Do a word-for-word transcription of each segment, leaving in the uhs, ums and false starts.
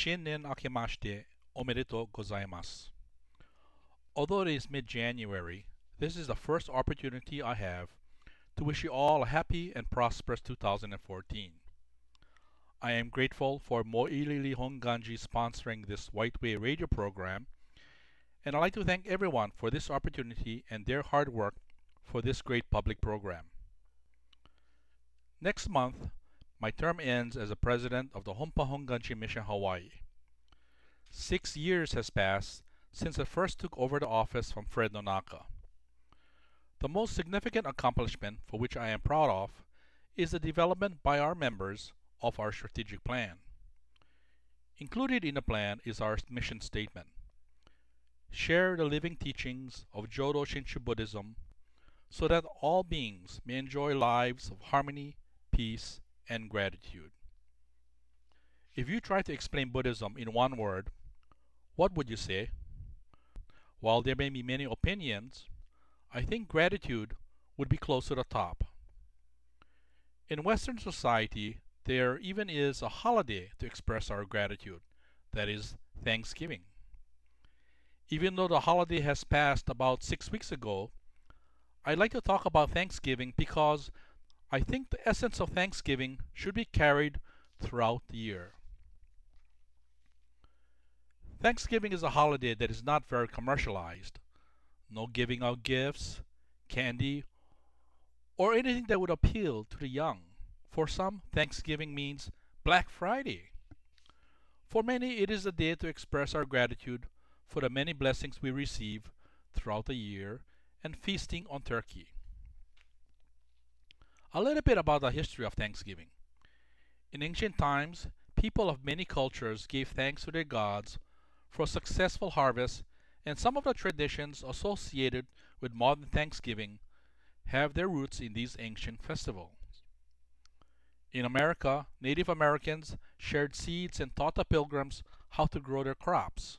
Shinen akemashite omedetou gozaimasu. Although it is mid-January, this is the first opportunity I have to wish you all a happy and prosperous two thousand fourteen. I am grateful for Moilili Honganji sponsoring this White Way radio program, and I'd like to thank everyone for this opportunity and their hard work for this great public program. Next month, my term ends as the president of the Hompa Honganji Mission Hawaii. Six years has passed since I first took over the office from Fred Nonaka. The most significant accomplishment for which I am proud of is the development by our members of our strategic plan. Included in the plan is our mission statement. Share the living teachings of Jodo Shinshu Buddhism so that all beings may enjoy lives of harmony, peace, and gratitude. If you try to explain Buddhism in one word, what would you say? While there may be many opinions, I think gratitude would be close to the top. In Western society, there even is a holiday to express our gratitude, that is, Thanksgiving. Even though the holiday has passed about six weeks ago, I'd like to talk about Thanksgiving because I think the essence of Thanksgiving should be carried throughout the year. Thanksgiving is a holiday that is not very commercialized. No giving out gifts, candy, or anything that would appeal to the young. For some, Thanksgiving means Black Friday. For many, it is a day to express our gratitude for the many blessings we receive throughout the year and feasting on turkey. A little bit about the history of Thanksgiving. In ancient times, people of many cultures gave thanks to their gods for a successful harvest, and some of the traditions associated with modern Thanksgiving have their roots in these ancient festivals. In America, Native Americans shared seeds and taught the Pilgrims how to grow their crops.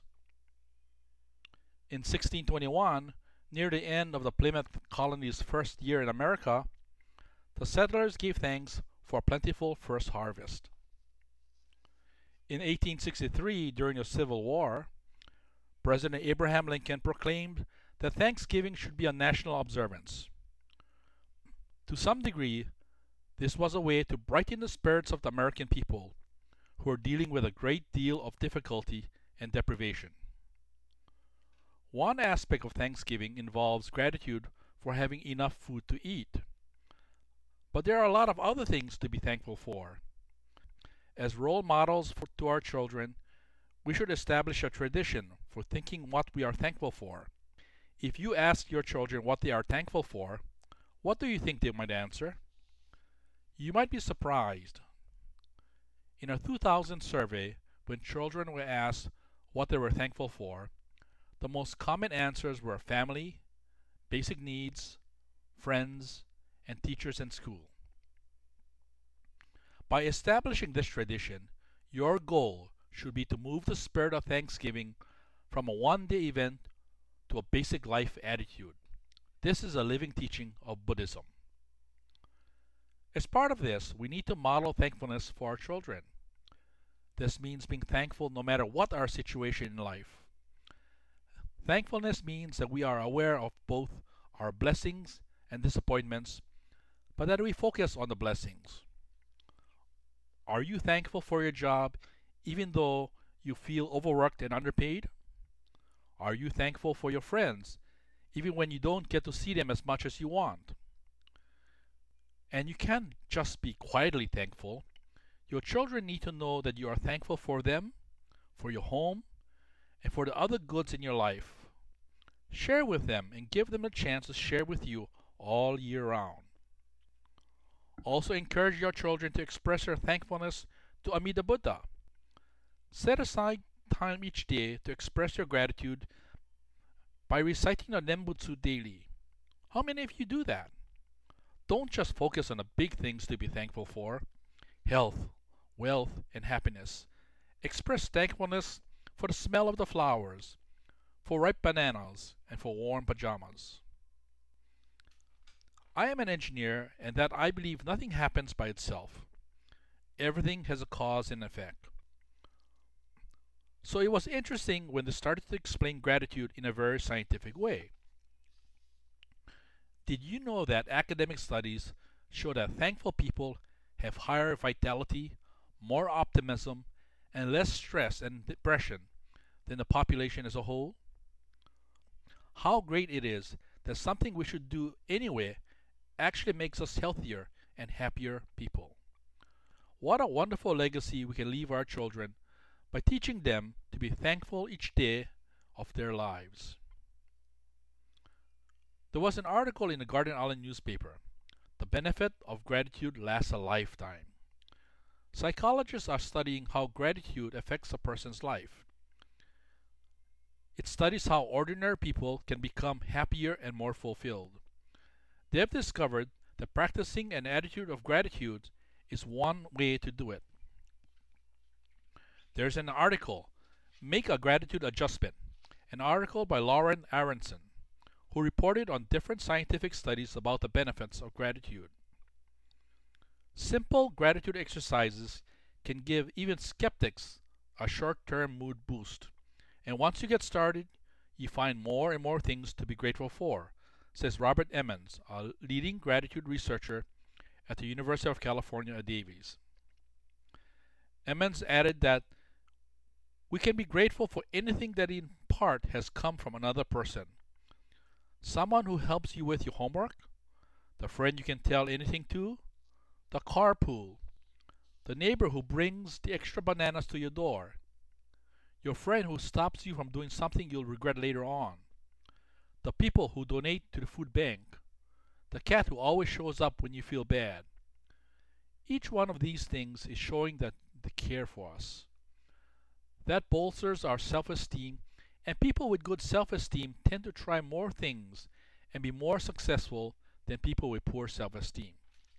In sixteen twenty-one, near the end of the Plymouth colony's first year in America, the settlers gave thanks for a plentiful first harvest. In eighteen sixty-three, during the Civil War, President Abraham Lincoln proclaimed that Thanksgiving should be a national observance. To some degree, this was a way to brighten the spirits of the American people, who were dealing with a great deal of difficulty and deprivation. One aspect of Thanksgiving involves gratitude for having enough food to eat. But there are a lot of other things to be thankful for. As role models for, to our children, we should establish a tradition for thinking what we are thankful for. If you ask your children what they are thankful for, what do you think they might answer? You might be surprised. In a two thousand survey, when children were asked what they were thankful for, the most common answers were family, basic needs, friends, and teachers in school. By establishing this tradition, your goal should be to move the spirit of Thanksgiving from a one-day event to a basic life attitude. This is a living teaching of Buddhism. As part of this, we need to model thankfulness for our children. This means being thankful no matter what our situation in life. Thankfulness means that we are aware of both our blessings and disappointments, but that we focus on the blessings. Are you thankful for your job even though you feel overworked and underpaid? Are you thankful for your friends even when you don't get to see them as much as you want? And you can't just be quietly thankful. Your children need to know that you are thankful for them, for your home, and for the other goods in your life. Share with them and give them a chance to share with you all year round. Also encourage your children to express their thankfulness to Amida Buddha. Set aside time each day to express your gratitude by reciting the Nembutsu daily. How many of you do that? Don't just focus on the big things to be thankful for: health, wealth, and happiness. Express thankfulness for the smell of the flowers, for ripe bananas, and for warm pajamas. I am an engineer, and that I believe nothing happens by itself. Everything has a cause and effect. So it was interesting when they started to explain gratitude in a very scientific way. Did you know that academic studies show that thankful people have higher vitality, more optimism, and less stress and depression than the population as a whole? How great it is that something we should do anyway actually makes us healthier and happier people. What a wonderful legacy we can leave our children by teaching them to be thankful each day of their lives. There was an article in the Garden Island newspaper. The benefit of gratitude lasts a lifetime. Psychologists are studying how gratitude affects a person's life. It studies how ordinary people can become happier and more fulfilled. They have discovered that practicing an attitude of gratitude is one way to do it. There's an article, Make a Gratitude Adjustment, an article by Lauren Aronson, who reported on different scientific studies about the benefits of gratitude. Simple gratitude exercises can give even skeptics a short-term mood boost. And once you get started, you find more and more things to be grateful for, says Robert Emmons, a leading gratitude researcher at the University of California at Davis. Emmons added that we can be grateful for anything that in part has come from another person. Someone who helps you with your homework, the friend you can tell anything to, the carpool, the neighbor who brings the extra bananas to your door, your friend who stops you from doing something you'll regret later on, the people who donate to the food bank, the cat who always shows up when you feel bad. Each one of these things is showing that they care for us. That bolsters our self-esteem, and people with good self-esteem tend to try more things and be more successful than people with poor self-esteem.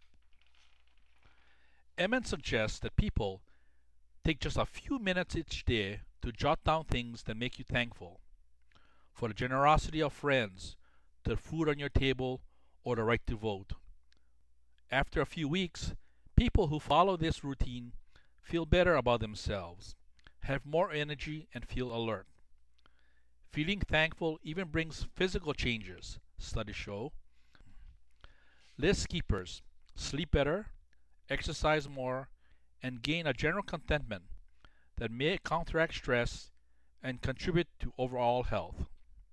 Emmons suggests that people take just a few minutes each day to jot down things that make you thankful. For the generosity of friends, the food on your table, or the right to vote. After a few weeks, people who follow this routine feel better about themselves, have more energy, and feel alert. Feeling thankful even brings physical changes, studies show. List keepers sleep better, exercise more, and gain a general contentment that may counteract stress and contribute to overall health.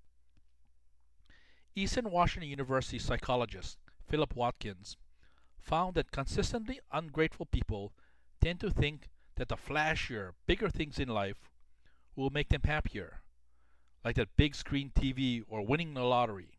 Eastern Washington University psychologist Philip Watkins found that consistently ungrateful people tend to think that the flashier, bigger things in life will make them happier, like that big screen T V or winning the lottery.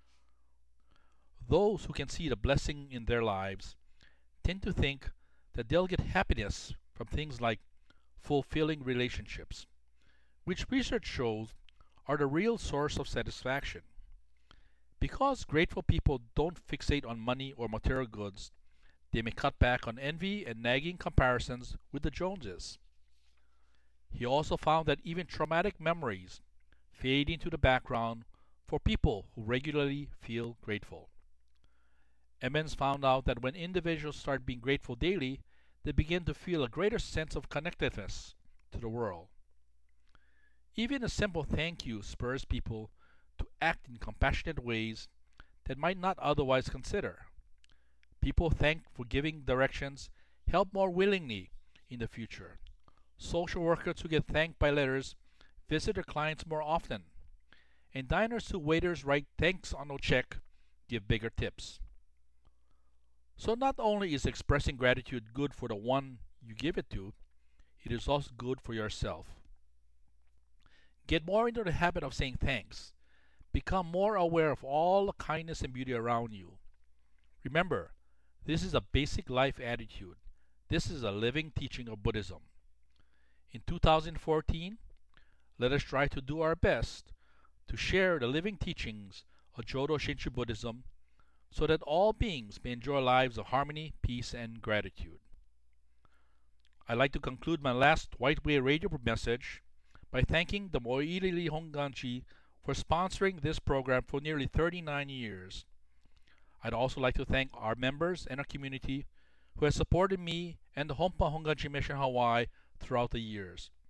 Those who can see the blessing in their lives tend to think that they'll get happiness from things like fulfilling relationships, which research shows are the real source of satisfaction. Because grateful people don't fixate on money or material goods, they may cut back on envy and nagging comparisons with the Joneses. He also found that even traumatic memories fade into the background for people who regularly feel grateful. Emmons found out that when individuals start being grateful daily, they begin to feel a greater sense of connectedness to the world. Even a simple thank you spurs people to act in compassionate ways that might not otherwise consider. People thanked for giving directions help more willingly in the future. Social workers who get thanked by letters visit their clients more often. And diners who waiters write thanks on a check give bigger tips. So not only is expressing gratitude good for the one you give it to, it is also good for yourself. Get more into the habit of saying thanks. Become more aware of all the kindness and beauty around you. Remember, this is a basic life attitude. This is a living teaching of Buddhism. In two thousand fourteen, let us try to do our best to share the living teachings of Jodo Shinshu Buddhism so that all beings may enjoy lives of harmony, peace, and gratitude. I'd like to conclude my last White Way Radio message by thanking the Mo'ilili Honganji for sponsoring this program for nearly thirty-nine years. I'd also like to thank our members and our community who has supported me and the Hompa Honganji Mission Hawaii throughout the years.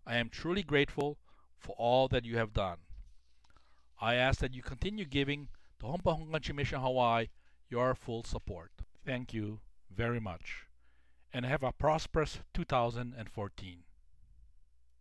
I am truly grateful for all that you have done. I ask that you continue giving the Hompa Honganchi Mission Hawaii your full support. Thank you very much, and have a prosperous two thousand fourteen.